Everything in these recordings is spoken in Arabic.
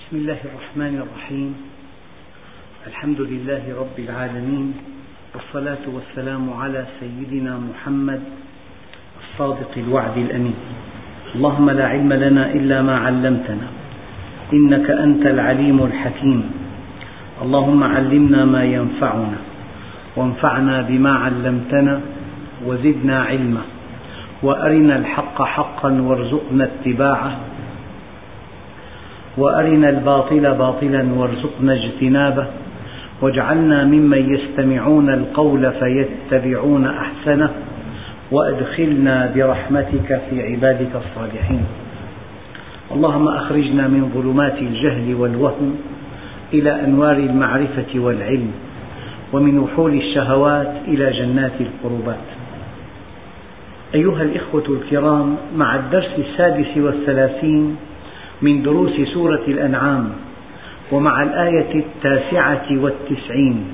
بسم الله الرحمن الرحيم. الحمد لله رب العالمين، والصلاة والسلام على سيدنا محمد الصادق الوعد الأمين. اللهم لا علم لنا إلا ما علمتنا، إنك أنت العليم الحكيم. اللهم علمنا ما ينفعنا، وانفعنا بما علمتنا، وزدنا علما، وأرنا الحق حقا وارزقنا اتباعه، وأرنا الباطل باطلا وارزقنا اجتنابه، واجعلنا ممن يستمعون القول فيتبعون أحسنه، وأدخلنا برحمتك في عبادك الصالحين. اللهم أخرجنا من ظلمات الجهل والوهم إلى أنوار المعرفة والعلم، ومن وحول الشهوات إلى جنات القربات. أيها الإخوة الكرام، مع الدرس 36 من دروس سورة الأنعام، ومع الآية 99،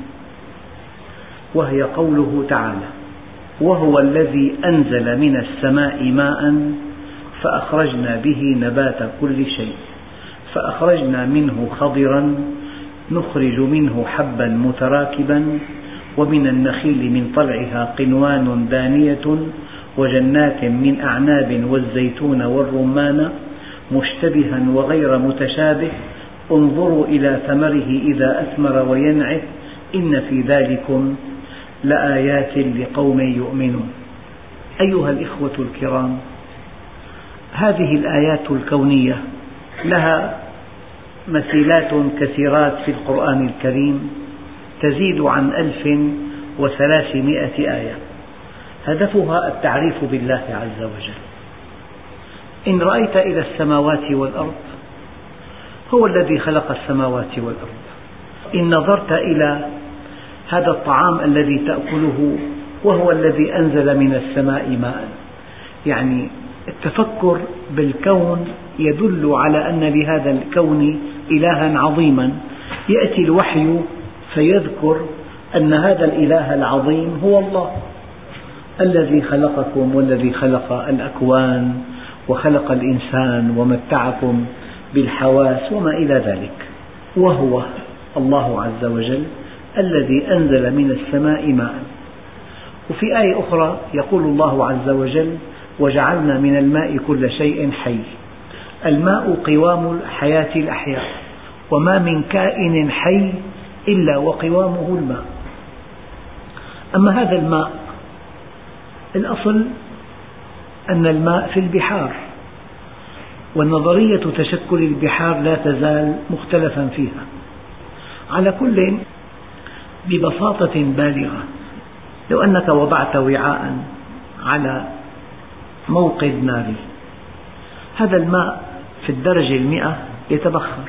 وهي قوله تعالى: وهو الذي أنزل من السماء ماء فأخرجنا به نبات كل شيء فأخرجنا منه خضرا نخرج منه حبا متراكبا ومن النخيل من طلعها قنوان دانية وجنات من أعناب والزيتون والرمان مشتبها وغير متشابه انظروا إلى ثمره إذا أثمر وينعه إن في ذلكم لآيات لقوم يؤمنون. أيها الإخوة الكرام، هذه الآيات الكونية لها مثيلات كثيرات في القرآن الكريم تزيد عن 1300 آية، هدفها التعريف بالله عز وجل. إن رأيت إلى السماوات والأرض، هو الذي خلق السماوات والأرض. إن نظرت إلى هذا الطعام الذي تأكله، وهو الذي أنزل من السماء ماء. يعني التفكر بالكون يدل على أن لهذا الكون إلها عظيما. يأتي الوحي فيذكر أن هذا الإله العظيم هو الله الذي خلقكم والذي خلق الأكوان وخلق الإنسان ومتعكم بالحواس وما إلى ذلك. وهو الله عز وجل الذي أنزل من السماء ماء. وفي آية أخرى يقول الله عز وجل: وجعلنا من الماء كل شيء حي. الماء قوام حياة الأحياء، وما من كائن حي إلا وقوامه الماء. أما هذا الماء، الأصل أن الماء في البحار، والنظرية تشكل البحار لا تزال مختلفا فيها. على كل، ببساطة بالغة، لو أنك وضعت وعاء على موقد ناري، هذا الماء في الدرجة 100 يتبخر.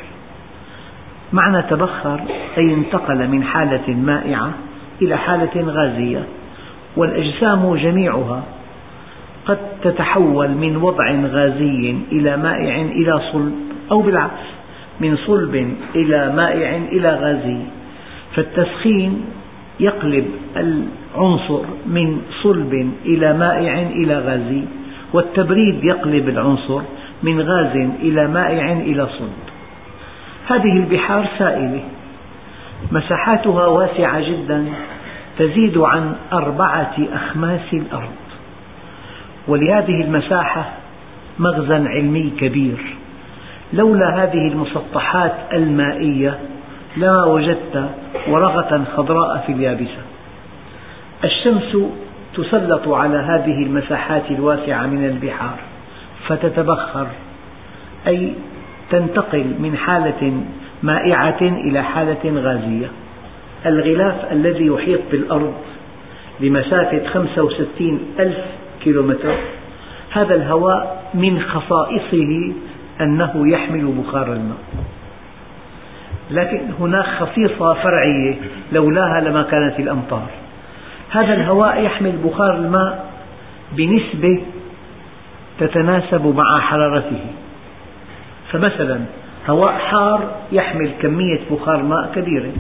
معنى تبخر أي انتقل من حالة مائعة إلى حالة غازية، والأجسام جميعها قد تتحول من وضع غازي إلى مائع إلى صلب، أو بالعكس من صلب إلى مائع إلى غازي. فالتسخين يقلب العنصر من صلب إلى مائع إلى غازي، والتبريد يقلب العنصر من غاز إلى مائع إلى صلب. هذه البحار سائلة، مساحاتها واسعة جدا، تزيد عن 4 أخماس الأرض، ولهذه المساحة مغزى علمي كبير. لولا هذه المسطحات المائية لما وجدت ورقة خضراء في اليابسة. الشمس تسلط على هذه المساحات الواسعة من البحار فتتبخر، أي تنتقل من حالة مائعة إلى حالة غازية. الغلاف الذي يحيط بالأرض لمسافة 65,000 كيلومتر، هذا الهواء من خصائصه أنه يحمل بخار الماء، لكن هناك خصيصة فرعية لولاها لما كانت الأمطار. هذا الهواء يحمل بخار الماء بنسبة تتناسب مع حرارته. فمثلا هواء حار يحمل كمية بخار ماء كبيرة،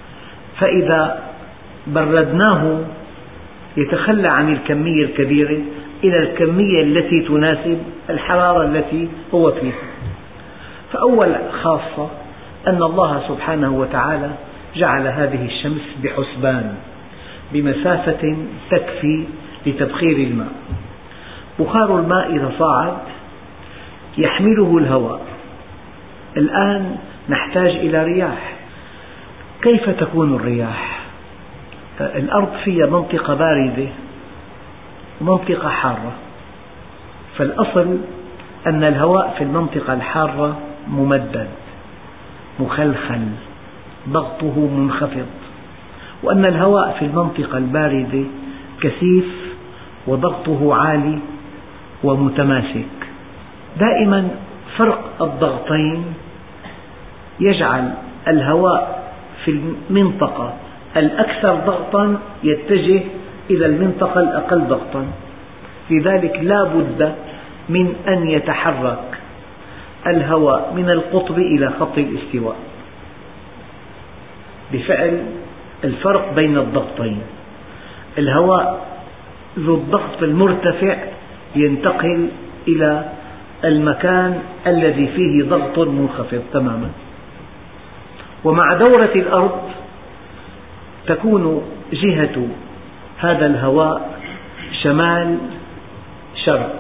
فإذا بردناه يتخلى عن الكمية الكبيرة إلى الكمية التي تناسب الحرارة التي هو فيها. فأول خاصة أن الله سبحانه وتعالى جعل هذه الشمس بحسبان بمسافة تكفي لتبخير الماء. بخار الماء إذا صعد يحمله الهواء. الآن نحتاج إلى رياح. كيف تكون الرياح؟ الأرض فيها منطقة باردة ومنطقة حارة، فالأصل أن الهواء في المنطقة الحارة ممدد مخلخل ضغطه منخفض، وأن الهواء في المنطقة الباردة كثيف وضغطه عالي ومتماسك. دائما فرق الضغطين يجعل الهواء في المنطقة الأكثر ضغطا يتجه إلى المنطقة الأقل ضغطا، لذلك لا بد من أن يتحرك الهواء من القطب إلى خط الاستواء بفعل الفرق بين الضغطين. الهواء ذو الضغط المرتفع ينتقل إلى المكان الذي فيه ضغط منخفض تماما، ومع دورة الأرض تكون جهة هذا الهواء شمال شرق،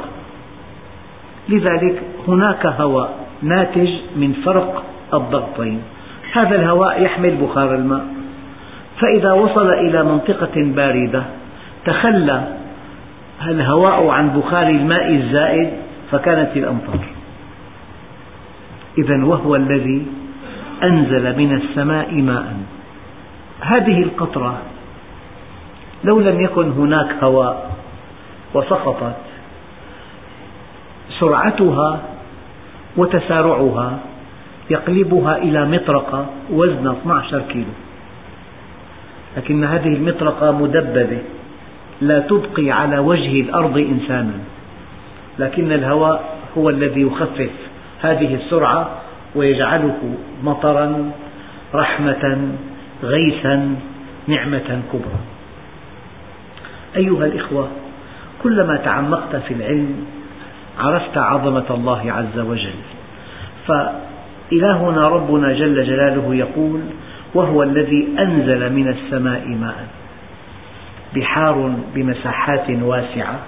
لذلك هناك هواء ناتج من فرق الضغطين. هذا الهواء يحمل بخار الماء، فإذا وصل إلى منطقة باردة تخلى الهواء عن بخار الماء الزائد فكانت الأمطار. إذن وهو الذي أنزل من السماء ماء. هذه القطرة لو لم يكن هناك هواء وسقطت سرعتها وتسارعها يقلبها إلى مطرقة وزنها 12 كيلو، لكن هذه المطرقة مدببة لا تبقي على وجه الأرض إنسانا، لكن الهواء هو الذي يخفف هذه السرعة ويجعله مطرا رحمة غيثا نعمة كبرى. أيها الإخوة، كلما تعمقت في العلم عرفت عظمة الله عز وجل. فإلهنا ربنا جل جلاله يقول: وهو الذي أنزل من السماء ماء. بحار بمساحات واسعة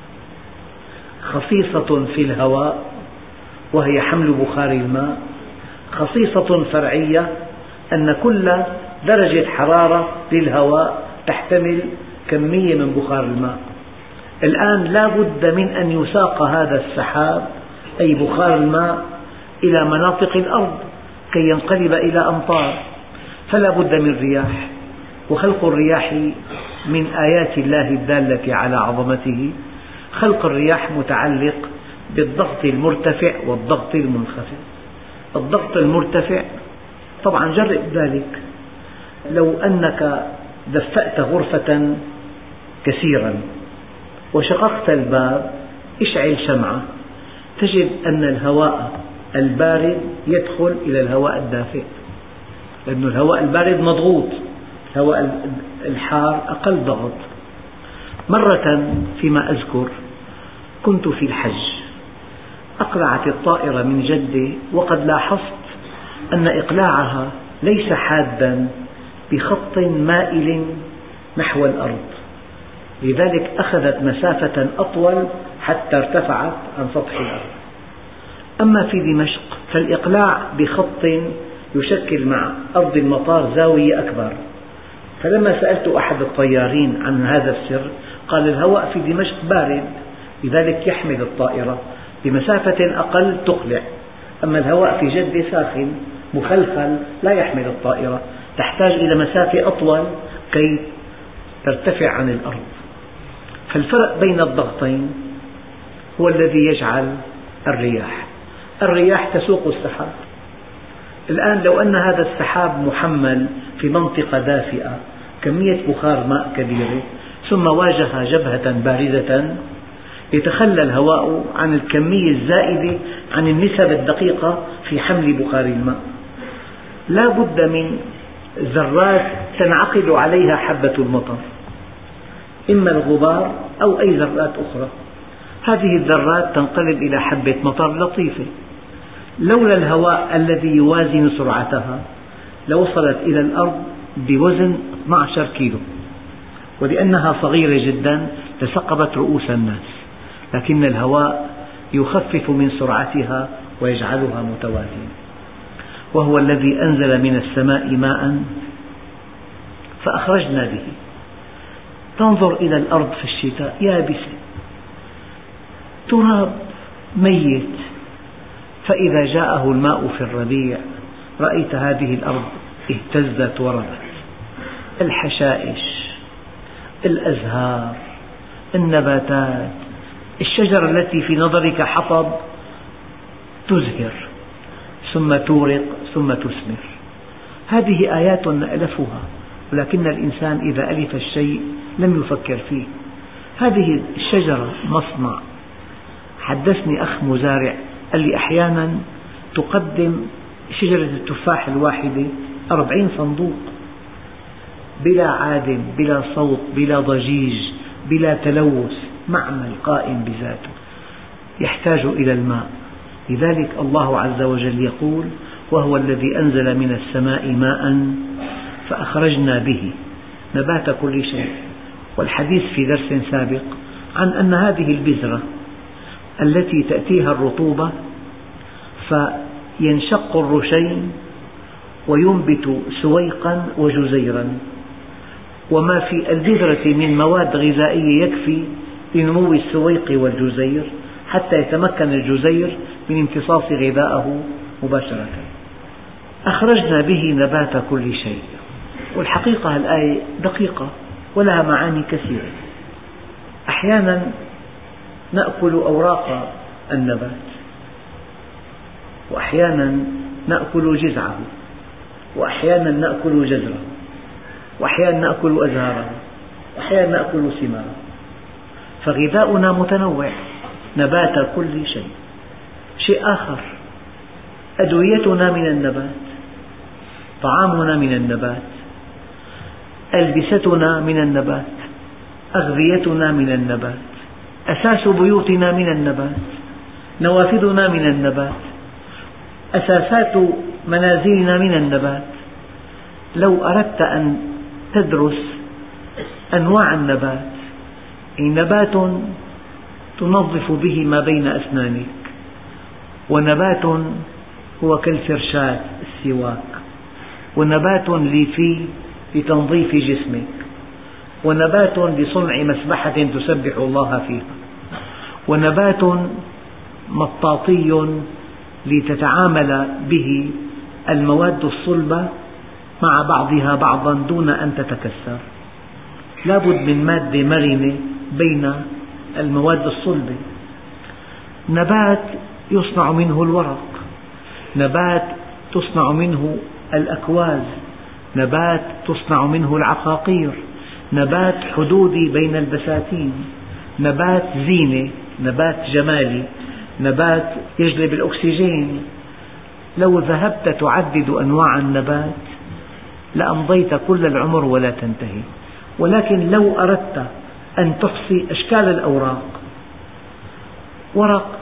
خصيصة في الهواء وهي حمل بخار الماء، خصيصة فرعية أن كل درجة حرارة للهواء تحتمل كمية من بخار الماء. الآن لا بد من أن يساق هذا السحاب أي بخار الماء إلى مناطق الأرض كي ينقلب إلى أمطار، فلا بد من رياح. وخلق الرياح من آيات الله الدالة على عظمته. خلق الرياح متعلق بالضغط المرتفع والضغط المنخفض. الضغط المرتفع طبعا جرب ذلك، لو أنك دفأت غرفة كثيرا وشققت الباب اشعل شمعة تجد أن الهواء البارد يدخل إلى الهواء الدافئ، لأن الهواء البارد مضغوط، الهواء الحار أقل ضغط. مرة فيما أذكر كنت في الحج، أقلعت الطائرة من جدة وقد لاحظت أن إقلاعها ليس حادا بخط مائل نحو الأرض، لذلك أخذت مسافة أطول حتى ارتفعت عن سطح الأرض. أما في دمشق فالإقلاع بخط يشكل مع أرض المطار زاوية أكبر، فلما سألت أحد الطيارين عن هذا السر قال: الهواء في دمشق بارد لذلك يحمل الطائرة بمسافة أقل تقلع، أما الهواء في جدة ساخن مخلخل لا يحمل الطائرة، تحتاج إلى مسافة أطول كي ترتفع عن الأرض. فالفرق بين الضغطين هو الذي يجعل الرياح تسوق السحاب. الآن لو أن هذا السحاب محمل في منطقة دافئة كمية بخار ماء كبيرة ثم واجه جبهة باردة يتخلى الهواء عن الكمية الزائدة عن النسب الدقيقة في حمل بخار الماء. لا بد من ذرات تنعقد عليها حبة المطر، إما الغبار أو أي ذرات أخرى. هذه الذرات تنقلب إلى حبة مطر لطيفة، لولا الهواء الذي يوازن سرعتها لوصلت إلى الأرض بوزن 12 كيلو، ولأنها صغيرة جدا لثقبت رؤوس الناس، لكن الهواء يخفف من سرعتها ويجعلها متوازنة. وهو الذي أنزل من السماء ماء فأخرجنا به. تنظر إلى الأرض في الشتاء يابسة، تراب ميت، فإذا جاءه الماء في الربيع رأيت هذه الأرض اهتزت وربت. الحشائش، الأزهار، النباتات، الشجرة التي في نظرك حطب تزهر ثم تورق ثم تثمر. هذه آيات نألفها، ولكن الإنسان إذا ألف الشيء لم يفكر فيه. هذه الشجرة مصنع. حدثني أخ مزارع قال لي أحيانا تقدم شجرة التفاح الواحدة 40 صندوق بلا عادم، بلا صوت، بلا ضجيج، بلا تلوث، معمل قائم بذاته يحتاج إلى الماء. لذلك الله عز وجل يقول: وهو الذي أنزل من السماء ماء فأخرجنا به نبات كل شيء. والحديث في درس سابق عن أن هذه البذرة التي تأتيها الرطوبة فينشق الرشين وينبت سويقا وجزيرا، وما في البذرة من مواد غذائية يكفي لنمو السويق والجزير حتى يتمكن الجزير من امتصاص غذاءه مباشرة. أخرجنا به نبات كل شيء. والحقيقة الآية دقيقة ولها معاني كثيرة. أحيانا نأكل أوراق النبات، وأحيانا نأكل جذعه، وأحيانا نأكل جذره، وأحيانا نأكل أزهاره، وأحيانا نأكل ثماره. فغذاؤنا متنوع، نبات كل شيء. شيء آخر، أدويتنا من النبات، طعامنا من النبات، ألبستنا من النبات، أغذيتنا من النبات، أساس بيوتنا من النبات، نوافذنا من النبات، أساسات منازلنا من النبات. لو أردت أن تدرس أنواع النبات، نبات تنظف به ما بين أسنانك، ونبات هو كالفرشاة السواك، ونبات لتنظيف جسمك، ونبات لصنع مسبحة تسبح الله فيها، ونبات مطاطي لتتعامل به المواد الصلبة مع بعضها بعضا دون أن تتكسر. لا بد من مادة مرنة بين المواد الصلبة. نبات يصنع منه الورق، نبات تصنع منه الأكواز، نبات تصنع منه العقاقير، نبات حدودي بين البساتين، نبات زينة، نبات جمالي، نبات يجلب الأكسجين. لو ذهبت تعدد أنواع النبات لأمضيت كل العمر ولا تنتهي. ولكن لو أردت أن تحصي أشكال الأوراق، ورق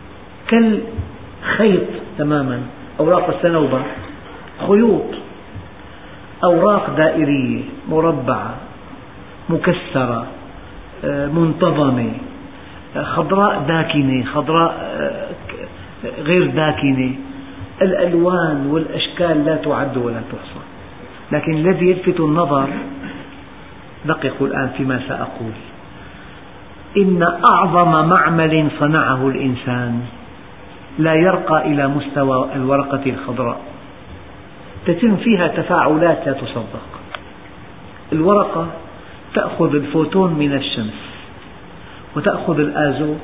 كالخيط تماما، أوراق الصنوبر خيوط، أوراق دائرية مربعة مكسرة منتظمة، خضراء داكنة، خضراء غير داكنة، الألوان والأشكال لا تعد ولا تحصى. لكن الذي يلفت النظر، دققوا الآن فيما سأقول، إن أعظم معمل صنعه الإنسان لا يرقى إلى مستوى الورقة الخضراء، تتم فيها تفاعلات لا تصدق. الورقة تأخذ الفوتون من الشمس، وتأخذ الآزوت،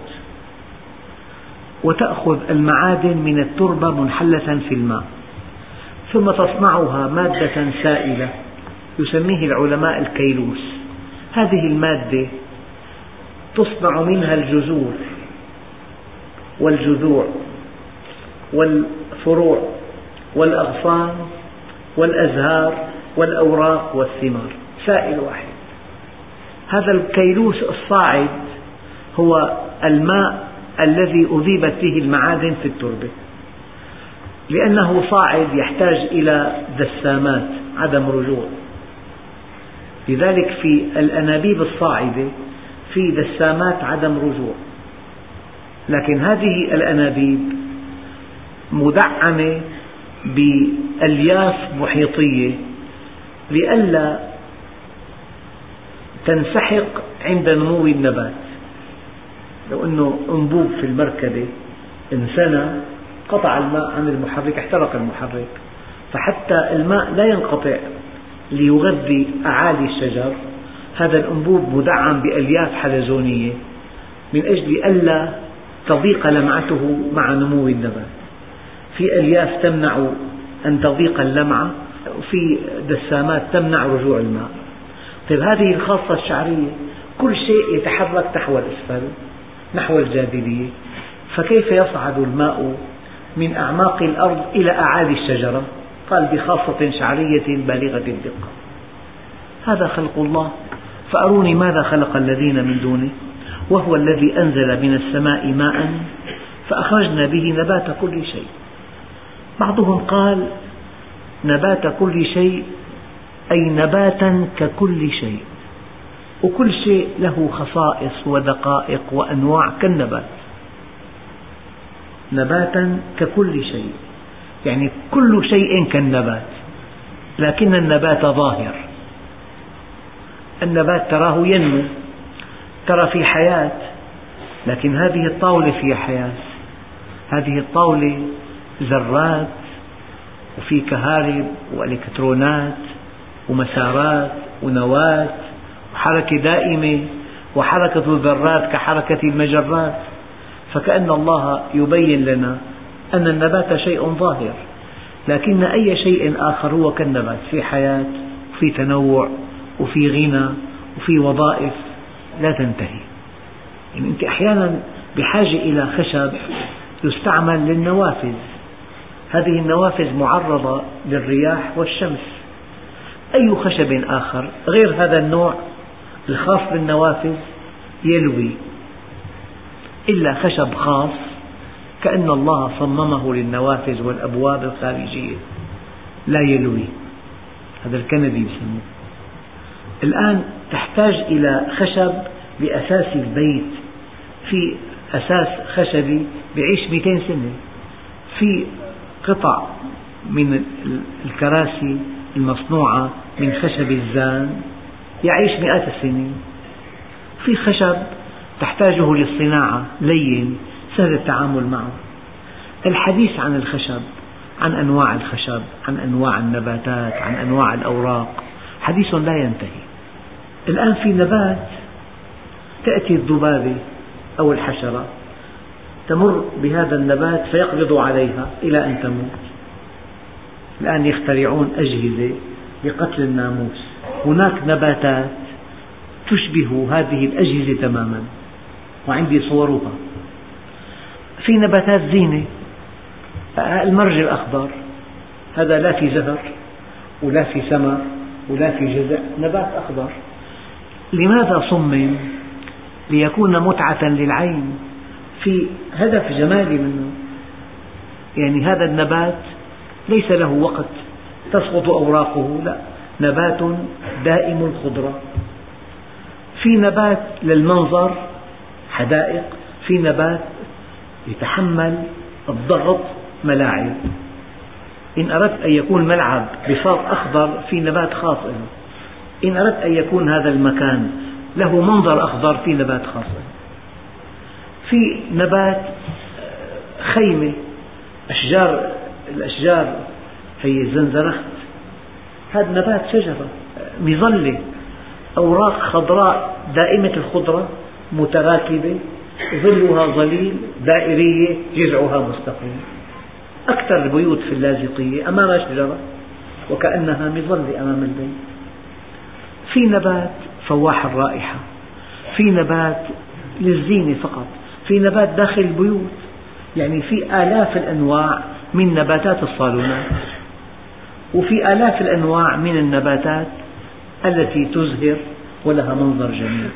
وتأخذ المعادن من التربة منحلة في الماء، ثم تصنعها مادة سائلة يسميه العلماء الكيلوس. هذه المادة تصنع منها الجذور والجذوع والفروع والأغصان والأزهار والأوراق والثمار، سائل واحد. هذا الكيلوس الصاعد هو الماء الذي أذيبت فيه المعادن في التربة، لأنه صاعد يحتاج إلى دسامات عدم رجوع. لذلك في الأنابيب الصاعدة في دسامات عدم رجوع، لكن هذه الأنابيب مدعمة بألياف محيطية لئلا تنسحق عند نمو النبات. لو أنه أنبوب في المركبة انثنى قطع الماء عن المحرك، احترق المحرك، فحتى الماء لا ينقطع ليغذي أعالي الشجر، هذا الأنبوب مدعم بألياف حلزونية من أجل ألا تضيق لمعته مع نمو النبات. في ألياف تمنع أن تضيق اللمعة، وفي دسامات تمنع رجوع الماء. طيب هذه الخاصة الشعرية، كل شيء يتحرك نحو الأسفل نحو الجاذبية، فكيف يصعد الماء من أعماق الأرض إلى أعالي الشجرة؟ قال بخاصة شعرية بالغة الدقة. هذا خلق الله، فأروني ماذا خلق الذين من دونه. وهو الذي أنزل من السماء ماء فأخرجنا به نبات كل شيء. بعضهم قال نبات كل شيء أي نباتا ككل شيء، وكل شيء له خصائص ودقائق وأنواع كالنبات. نباتا ككل شيء يعني كل شيء كالنبات، لكن النبات ظاهر. النبات تراه ينمو، ترى في حياة، لكن هذه الطاولة فيها حياة. هذه الطاولة ذرات وفي كهارب وإلكترونات ومسارات ونواة وحركة دائمة، وحركة الذرات كحركة المجرات. فكأن الله يبين لنا أن النبات شيء ظاهر، لكن أي شيء آخر هو كالنبات، في حياة وفي تنوع وفي غنى وفي وظائف لا تنتهي. يعني أنت أحيانا بحاجة إلى خشب يستعمل للنوافذ، هذه النوافذ معرضة للرياح والشمس. أي خشب آخر غير هذا النوع الخاص بالنوافذ يلوي، إلا خشب خاص كأن الله صممه للنوافذ والأبواب الخارجية لا يلوي، هذا الكندي يسموه. الآن تحتاج إلى خشب لأساس البيت، في أساس خشبي يعيش 200 سنة، في قطع من الكراسي المصنوعة من خشب الزان يعيش مئات السنين. في خشب تحتاجه للصناعة، لين سهل التعامل معه. الحديث عن الخشب، عن أنواع الخشب، عن أنواع النباتات، عن أنواع الأوراق، حديث لا ينتهي. الآن في نبات تأتي الذبابة أو الحشرة تمر بهذا النبات فيقبض عليها إلى أن تموت. الآن يخترعون أجهزة لقتل الناموس. هناك نباتات تشبه هذه الأجهزة تماما، وعندي صورها. في نباتات زينة، المرج الأخضر هذا لا في زهر ولا في ثمر ولا في جذع، نبات أخضر. لماذا صمم؟ ليكون متعة للعين، في هدف جمالي منه. يعني هذا النبات ليس له وقت تسقط أوراقه، لا، نبات دائم الخضرة. في نبات للمنظر حدائق، في نبات يتحمل الضغط ملاعب. إن أردت أن يكون ملعب بساط أخضر في نبات خاص له، إن أردت أن يكون هذا المكان له منظر أخضر في نبات خاص له. في نبات خيمة، الأشجار هي الزنزرخت، هذا نبات شجرة مظلة، أوراق خضراء دائمة الخضرة متراكبة، ظلها ظليل، دائرية، جذعها مستقيم. أكثر البيوت في اللاذقية أمام شجرة وكأنها مظلة أمام البيت. في نبات فواح الرائحة، في نبات للزينة فقط، في نبات داخل البيوت. يعني في آلاف الأنواع من نباتات الصالونات، وفي آلاف الأنواع من النباتات التي تزهر ولها منظر جميل.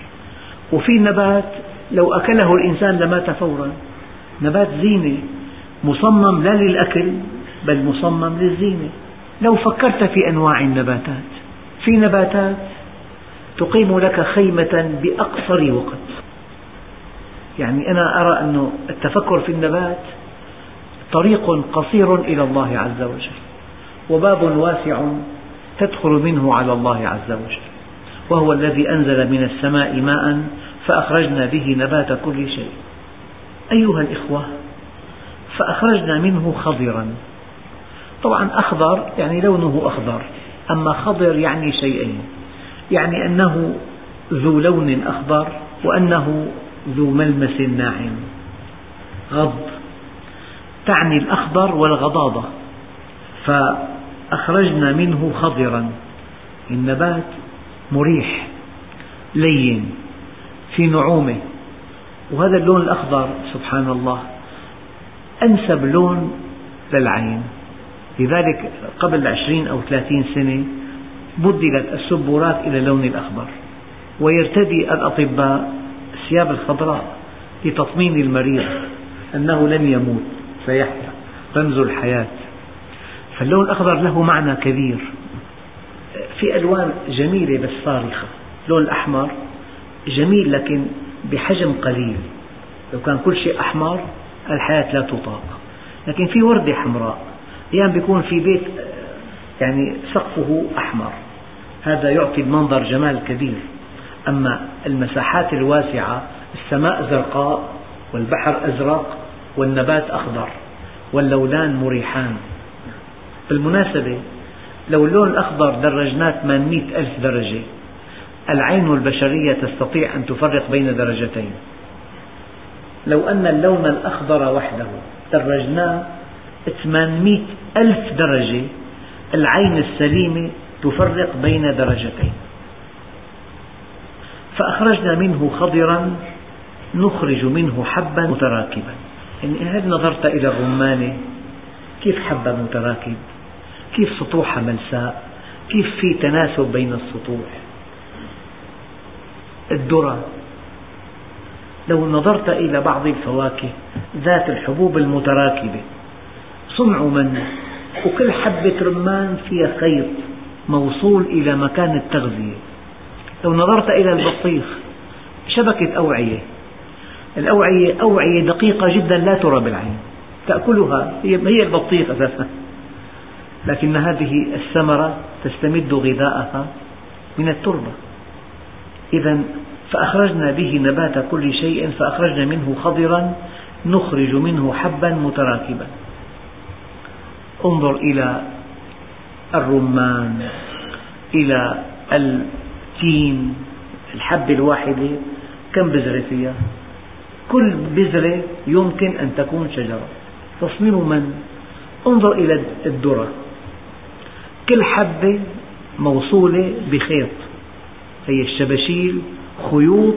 وفي نبات لو أكله الإنسان لمات فورا، نبات زينة مصمم لا للأكل بل مصمم للزينة. لو فكرت في أنواع النباتات، في نباتات تقيم لك خيمة بأقصر وقت. يعني أنا أرى أن التفكر في النبات طريق قصير إلى الله عز وجل، وباب واسع تدخل منه على الله عز وجل، وهو الذي أنزل من السماء ماء فأخرجنا به نبات كل شيء. أيها الإخوة، فأخرجنا منه خضرا. طبعا أخضر يعني لونه أخضر، أما خضر يعني شيئين، يعني أنه ذو لون أخضر وأنه ذو ملمس ناعم. غض تعني الأخضر والغضاضة، فأخرجنا منه خضرا. النبات مريح لين في نعومة، وهذا اللون الأخضر سبحان الله أنسب لون للعين. لذلك قبل 20 أو 30 سنة بدلت السبورات إلى اللون الأخضر، ويرتدي الأطباء الثياب الخضراء لتطمين المريض أنه لن يموت، سيحيا، رمز الحياة. فاللون الأخضر له معنى كبير. في ألوان جميلة بس صارخة. اللون الأحمر جميل لكن بحجم قليل، لو كان كل شيء أحمر الحياة لا تطاق. لكن في وردة حمراء، أحيانا بيكون في بيت يعني سقفه أحمر، هذا يعطي المنظر جمال كبير. أما المساحات الواسعة، السماء زرقاء والبحر أزرق والنبات أخضر واللونان مريحان. بالمناسبة لو اللون الأخضر درجناه 800 ألف درجة، العين البشرية تستطيع أن تفرق بين درجتين. لو أن اللون الأخضر وحده درجناه 800 ألف درجة، العين السليمة تفرق بين درجتين. فأخرجنا منه خضرا نخرج منه حبا متراكبا. يعني هل نظرت إلى الرمانة كيف حبة متراكب، كيف سطوحها ملساء، كيف في تناسب بين السطوح. الذرة لو نظرت إلى بعض الفواكه ذات الحبوب المتراكبة، صنع من، وكل حبة رمان فيها خيط موصول إلى مكان التغذية. لو نظرت إلى البطيخ شبكة أوعية، الأوعية أوعية دقيقة جدا لا ترى بالعين، تأكلها هي البطيخ أساسا، لكن هذه الثمرة تستمد غذاءها من التربة. إذن فأخرجنا به نبات كل شيء فأخرجنا منه خضرا نخرج منه حبا متراكبا. انظر إلى الرمان، إلى التين، الحبة الواحدة كم بذرة فيها؟ كل بذرة يمكن أن تكون شجرة. تصميم من؟ انظر إلى الذرة، كل حبة موصولة بخيط، هي الشباشيل خيوط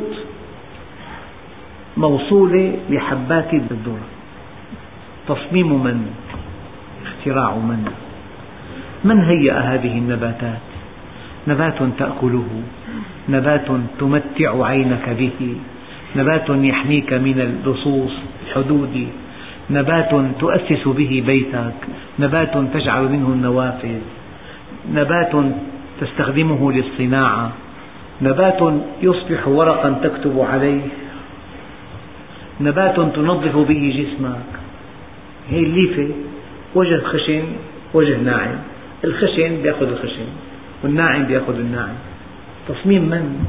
موصولة بحبات الذرة. تصميم من؟ اختراع من؟ من هيأ هذه النباتات؟ نبات تأكله، نبات تمتع عينك به، نبات يحميك من اللصوص الحدود، نبات تؤسس به بيتك، نبات تجعل منه النوافذ، نبات تستخدمه للصناعة، نبات يصبح ورقا تكتب عليه، نبات تنظف به جسمك. هي الليفة وجه خشن وجه ناعم، الخشن بيأخذ الخشن والناعم بيأخذ الناعم. تصميم من؟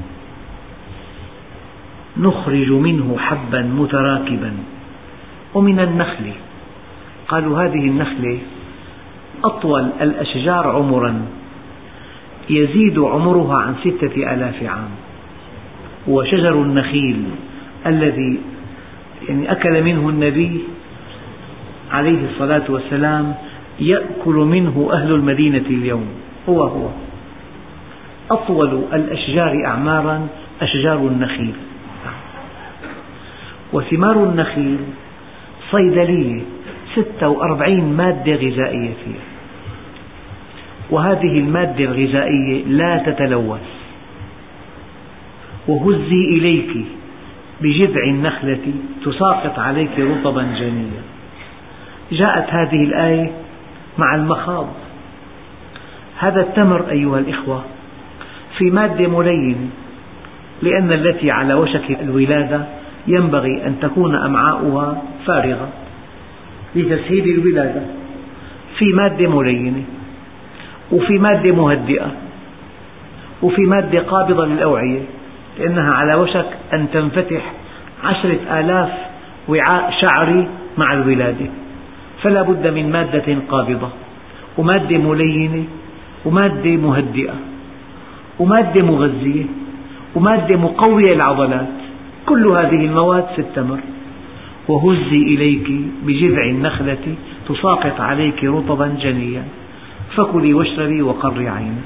نخرج منه حبا متراكبا. ومن النخل قالوا هذه النخلة أطول الأشجار عمرا، يزيد عمرها عن 6000 عام. وشجر النخيل الذي أكل منه النبي عليه الصلاة والسلام يأكل منه أهل المدينة اليوم، هو أطول الأشجار أعمارا أشجار النخيل. وثمار النخيل صيدلية 46 مادة غذائية فيها، وهذه المادة الغذائية لا تتلوث. وهزي إليك بجذع النخلة تساقط عليك رطبا جنيا. جاءت هذه الآية مع المخاض. هذا التمر أيها الإخوة في مادة ملينة، لأن التي على وشك الولادة ينبغي أن تكون أمعاؤها فارغة لتسهيل الولادة، في مادة ملينة، وفي مادة مهدئة، وفي مادة قابضة للأوعية، لأنها على وشك أن تنفتح 10,000 وعاء شعري مع الولادة، فلا بد من مادة قابضة، ومادة ملينة، ومادة مهدئة، ومادة مغذية، ومادة مقوية للعضلات. كل هذه المواد في التمر. وهزي إليك بجذع النخلة تساقط عليك رطبا جنيا فكلي واشربي وقري عيني.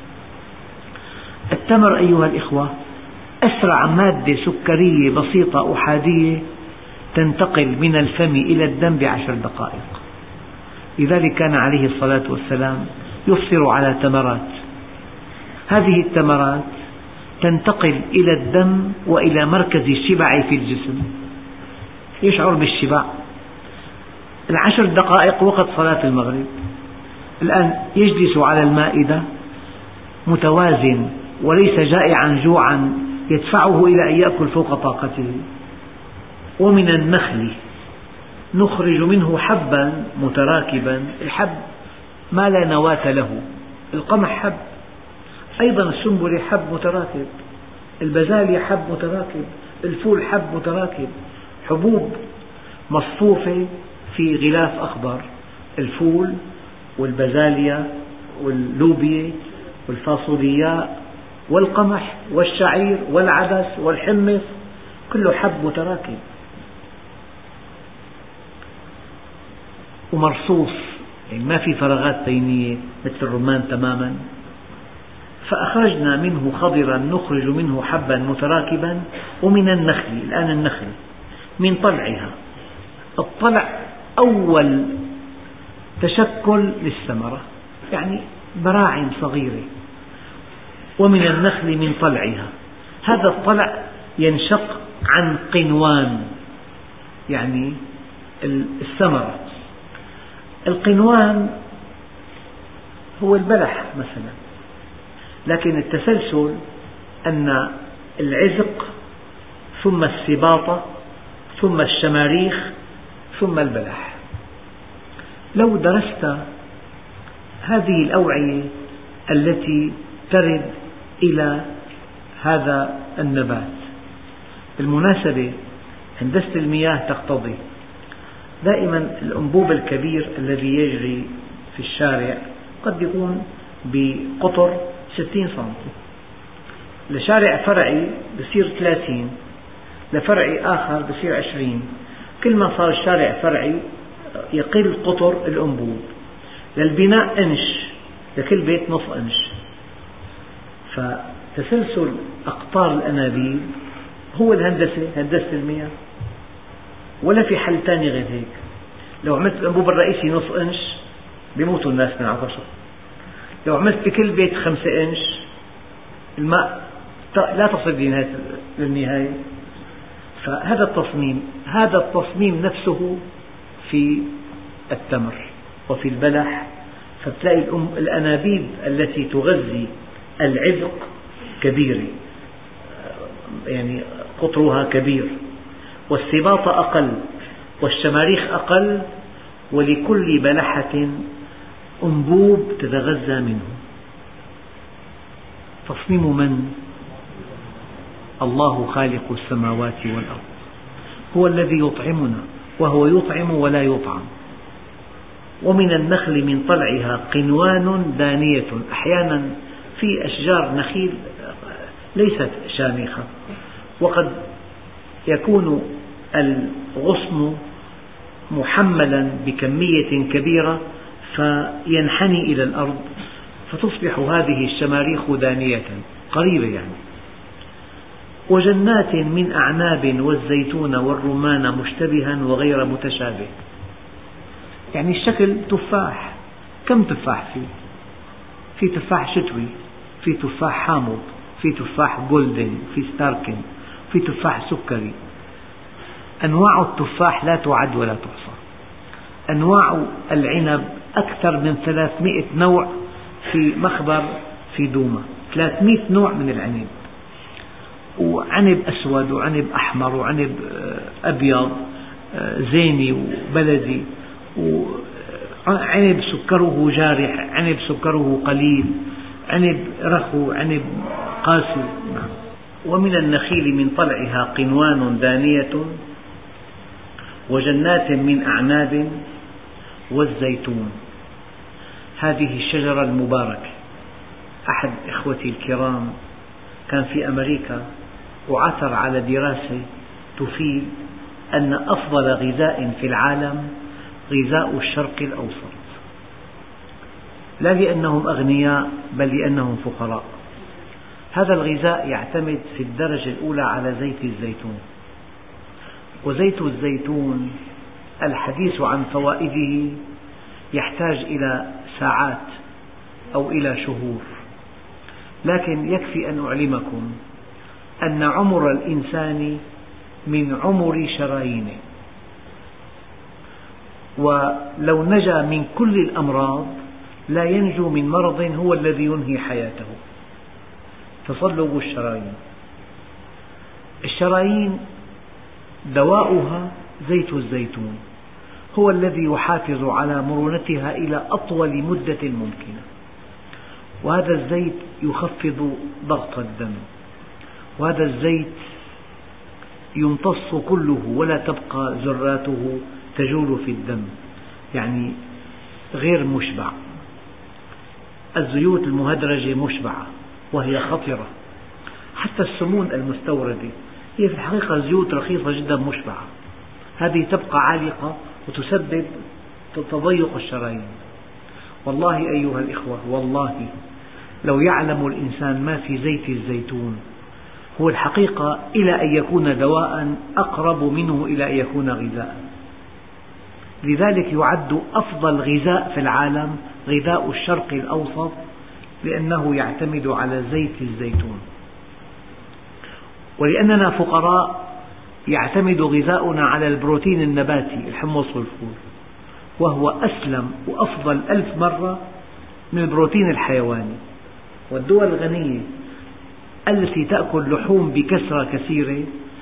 التمر أيها الإخوة أسرع مادة سكرية بسيطة أحادية تنتقل من الفم إلى الدم ب10 دقائق. لذلك كان عليه الصلاة والسلام يفطر على تمرات. هذه التمرات تنتقل إلى الدم وإلى مركز الشبع في الجسم، يشعر بالشبع. 10 دقائق وقت صلاة المغرب، الآن يجلس على المائدة متوازن وليس جائعا جوعا يدفعه إلى أن يأكل فوق طاقته. ومن النخل نخرج منه حبا متراكبا. الحب ما لا نواة له، القمح حب، أيضا السنبل حب متراكب، البزالية حب متراكب، الفول حب متراكب، حبوب مصفوفة في غلاف أخضر، الفول والبزالية واللوبيا والفاصولياء والقمح والشعير والعدس والحمص، كله حب متراكب ومرصوص، يعني ما في فراغات بينية مثل الرمان تماما. فأخرجنا منه خضرا نخرج منه حبا متراكبا. ومن النخل، الآن النخل من طلعها، الطلع أول تشكل للثمرة، يعني براعم صغيرة. ومن النخل من طلعها، هذا الطلع ينشق عن قنوان، يعني الثمرة. القنوان هو البلح مثلا، لكن التسلسل أن العزق ثم السباطة ثم الشماريخ ثم البلح. لو درست هذه الأوعية التي ترد إلى هذا النبات، بالمناسبة هندسة المياه تقتضي دائما الأنبوب الكبير الذي يجري في الشارع قد يكون بقطر 60 سنتي، لشارع فرعي بصير 30، لفرعي آخر بصير 20. كل ما صار الشارع فرعي يقل قطر الأنبوب. للبناء إنش، لكل بيت نصف إنش. فتسلسل أقطار الأنابيب هو الهندسة، هندسة المياه، ولا في حل ثاني غير هيك. لو عملت الأنبوب الرئيسي نصف إنش بيموتوا الناس من عطشة. لو عملت بكل بيت 5 إنش الماء لا تصل للنهاية. فهذا التصميم نفسه في التمر وفي البلح. فتلاقي الأنابيب التي تغذي العذق كبيرة، يعني قطرها كبير، والسباطة أقل، والشماريخ أقل، ولكل بلحة أنبوب تتغذى منه. تصميم من؟ الله خالق السماوات والأرض، هو الذي يطعمنا وهو يطعم ولا يطعم. ومن النخل من طلعها قنوان دانية. أحيانا في أشجار نخيل ليست شامخة، وقد يكون الغصن محملا بكمية كبيرة فينحني إلى الأرض، فتصبح هذه الشماريخ دانية قريبة يعني. وجنات من أعناب والزيتون والرمان مشتبها وغير متشابه، يعني الشكل تفاح. كم تفاح فيه؟ في تفاح شتوي، في تفاح حامض، في تفاح جولدن، في ستاركن، في تفاح سكري. أنواع التفاح لا تعد ولا تحصى. أنواع العنب أكثر من 300 نوع في مخبر في دوما، 300 نوع من العنب، وعنب أسود وعنب أحمر وعنب أبيض زيني وبلدي، وعنب سكره جارح، عنب سكره قليل، عنب رخو، عنب قاسي. ومن النخيل من طلعها قنوان دانية وجنات من أعناب والزيتون. هذه الشجرة المباركة، أحد إخوتي الكرام كان في أمريكا وعثر على دراسة تفيد أن أفضل غذاء في العالم غذاء الشرق الأوسط، لا لأنهم أغنياء بل لأنهم فقراء. هذا الغذاء يعتمد في الدرجة الأولى على زيت الزيتون، وزيت الزيتون الحديث عن فوائده يحتاج إلى ساعات أو إلى شهور، لكن يكفي أن أعلمكم أن عمر الإنسان من عمر شرايينه، ولو نجا من كل الأمراض لا ينجو من مرض هو الذي ينهي حياته: تصلب الشرايين. الشرايين دواؤها زيت الزيتون، هو الذي يحافظ على مرونتها إلى أطول مدة ممكنة، وهذا الزيت يخفض ضغط الدم، وهذا الزيت يمتص كله ولا تبقى ذراته تجول في الدم، يعني غير مشبع. الزيوت المهدرجة مشبعة وهي خطرة، حتى السمون المستوردة هي في الحقيقة زيوت رخيصة جدا مشبعة، هذه تبقى عالقة وتسبب تضيق الشرايين. والله أيها الإخوة، والله لو يعلم الإنسان ما في زيت الزيتون، هو الحقيقة إلى أن يكون دواء أقرب منه إلى أن يكون غذاء. لذلك يعد أفضل غذاء في العالم غذاء الشرق الأوسط، لأنه يعتمد على زيت الزيتون. ولأننا فقراء يعتمد غذاؤنا على البروتين النباتي، الحمص والفول، وهو أسلم وأفضل 1000 مرة من البروتين الحيواني. والدول الغنية التي تأكل لحوم بكثرة كثيرة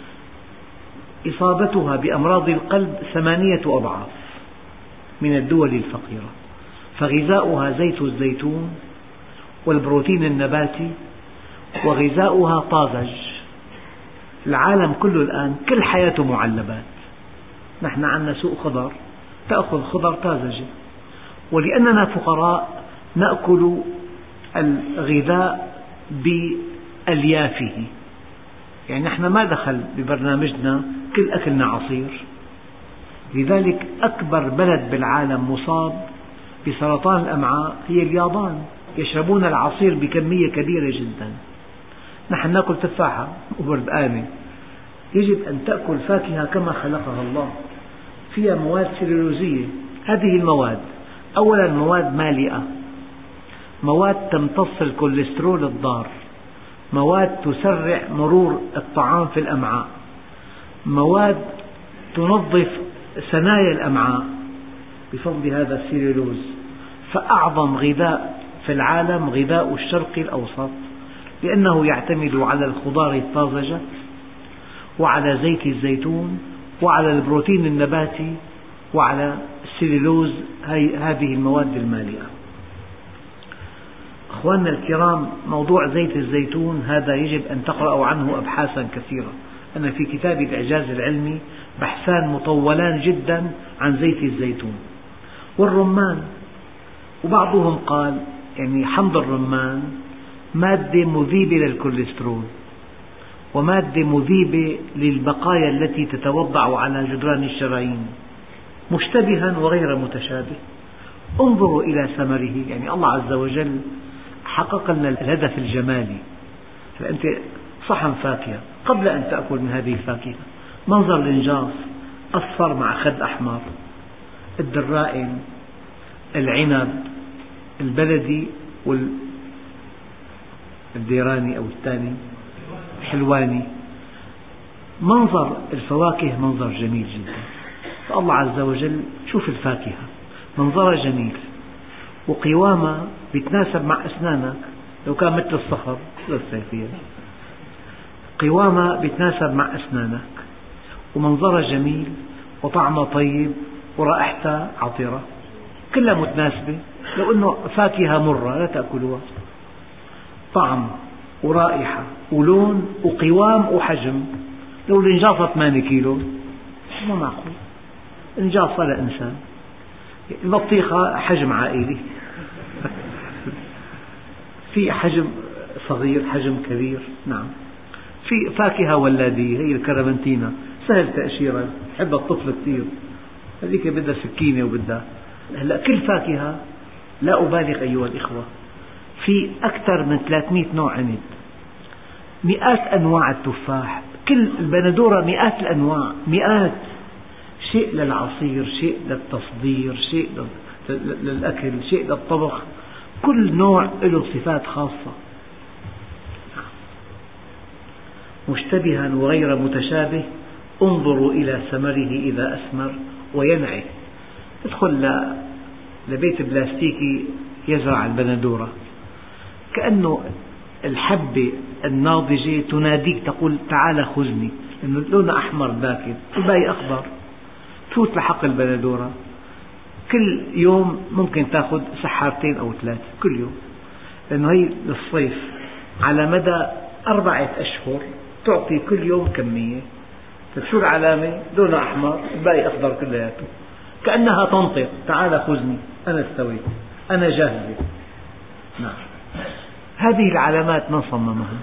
إصابتها بأمراض القلب 8 أضعاف من الدول الفقيرة، فغذاؤها زيت الزيتون والبروتين النباتي، وغذاؤها طازج. العالم كله الآن كل حياته معلبات، نحن عندنا سوق خضر تأخذ خضر طازجة، ولأننا فقراء نأكل الغذاء بأليافه، يعني نحن ما دخل ببرنامجنا كل أكلنا عصير. لذلك أكبر بلد بالعالم مصاب بسرطان الأمعاء هي اليابان، يشربون العصير بكمية كبيرة جدا. نحن نأكل تفاحة وبردقانة. يجب أن تأكل فاكهة كما خلقها الله، فيها مواد سلولوزية. هذه المواد أولا مواد مالئة، مواد تمتص الكوليسترول الضار، مواد تسرع مرور الطعام في الأمعاء، مواد تنظف ثنايا الأمعاء بفضل هذا السلولوز. فأعظم غذاء في العالم غذاء الشرق الأوسط، لأنه يعتمد على الخضار الطازجة وعلى زيت الزيتون وعلى البروتين النباتي وعلى السلولوز، هذه المواد المالئة. أخواننا الكرام، موضوع زيت الزيتون هذا يجب أن تقرأوا عنه أبحاثا كثيرة. أنا في كتاب الإعجاز العلمي بحثان مطولان جدا عن زيت الزيتون والرمان. وبعضهم قال يعني حمض الرمان مادة مذيبة للكوليسترول ومادة مذيبة للبقايا التي تتوضع على جدران الشرايين، مشتبها وغير متشابه. انظروا إلى ثمره، يعني الله عز وجل حقق لنا الهدف الجمالي. فأنت صحن فاكهة، قبل أن تأكل من هذه الفاكهة منظر الإنجاص، أصفر مع خد أحمر، الدرائن، العنب، البلدي والديراني أو الثاني الحلواني، منظر الفواكه منظر جميل جدا. فالله عز وجل شوف الفاكهة منظرها جميل وقوامها بيتناسب مع أسنانك، لو كان مثل الصخر لا فيها، قوامها بيتناسب مع أسنانك ومنظرها جميل وطعمها طيب ورائحتها عطرة، كلها متناسبة. لو أنه فاكهة مرة لا تأكلوها، طعم ورائحة ولون وقوام وحجم. لو الإنجاصة 8 كيلو ما معقول، إنجاصة لإنسان. البطيخة حجم عائلي في حجم صغير حجم كبير. نعم، في فاكهة ولادية هي الكرمنتينا سهل تأشيرها، حب الطفل كثير، هذيك بدها سكينة وبدها. هلا كل فاكهة لا أبالغ أيها الإخوة، في أكثر من 300 نوع عنب، مئات أنواع التفاح، كل البندورة مئات الأنواع، مئات، شيء للعصير، شيء للتصدير، شيء للأكل، شيء للطبخ، كل نوع له صفات خاصة. مشتبها وغير متشابه، انظروا إلى ثمره إذا أثمر وينعه. ادخل لبيت بلاستيكي يزرع البندورة، كأنه الحبة الناضجة تناديك تقول تعال خذني، لأنه لونها أحمر باكر والباقي أخضر. تفوت لحق البندورة كل يوم ممكن تأخذ سحارتين أو 3 كل يوم، لأنه هي للصيف على مدى 4 أشهر تعطي كل يوم كمية. شو العلامة؟ لونها أحمر الباقي أخضر كلياته، كأنها تنطق تعال خذني، أنا استويت، أنا جاهزة. نعم، هذه العلامات من صممها؟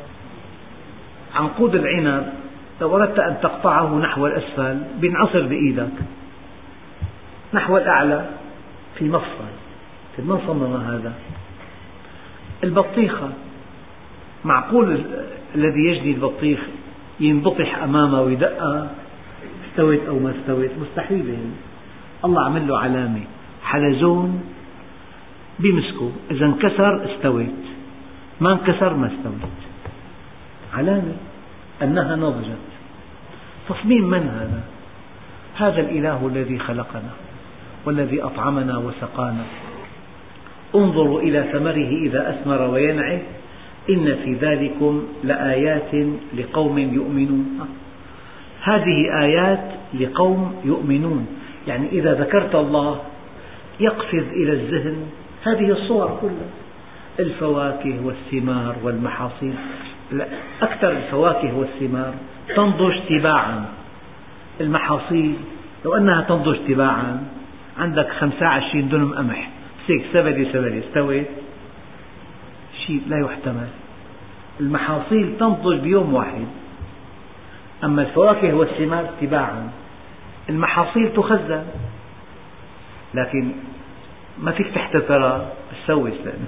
عنقود العنب لو أردت أن تقطعه نحو الأسفل بينعصر بإيدك، نحو الأعلى في مفصل. من صمم هذا؟ البطيخة معقول الذي يجني البطيخ ينبطح أمامه ويدقها استوت أو ما استوت؟ مستحيل. الله عمل له علامة حلزون بيمسكه، إذا انكسر استوت، ما انكسر ما استوت، علامة أنها نضجت. تصميم من هذا؟ هذا الإله الذي خلقنا والذي أطعمنا وسقانا. انظروا إلى ثمره إذا أثمر وينعه، إن في ذلكم لآيات لقوم يؤمنون. هذه آيات لقوم يؤمنون، يعني إذا ذكرت الله يقفز إلى الذهن هذه الصور كلها، الفواكه والثمار والمحاصيل. أكثر الفواكه والثمار تنضج تباعا، المحاصيل لو أنها تنضج تباعا عندك 25 دنم قمح هيك سبلة استوت، شيء لا يحتمل. المحاصيل تنضج بيوم واحد، أما الفواكه والثمار تباعا. المحاصيل تخزن لكن ما فيك تحتفرها تسوس، لأنه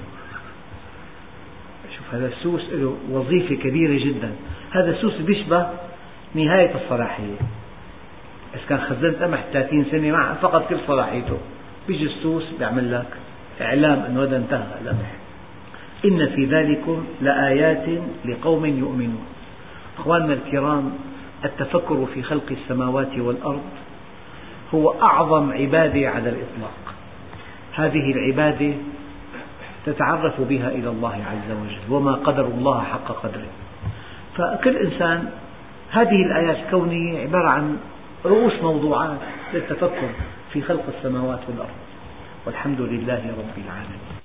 شوف هذا السوس له وظيفة كبيرة جدا. هذا السوس بيشبه نهاية الصلاحية، إذا كان خزنت قمح 30 سنة مع فقط كل صلاحيته، بيجي السوس بيعمل لك إعلام أنه هذا انتهى القمح. إن في ذلكم لآيات لقوم يؤمنون. أخواننا الكرام، التفكر في خلق السماوات والأرض هو أعظم عبادة على الإطلاق. هذه العبادة تتعرف بها إلى الله عز وجل، وما قدر الله حق قدره. فكل إنسان، هذه الآيات الكونية عبارة عن رؤوس موضوعات للتفكر في خلق السماوات والأرض. والحمد لله رب العالمين.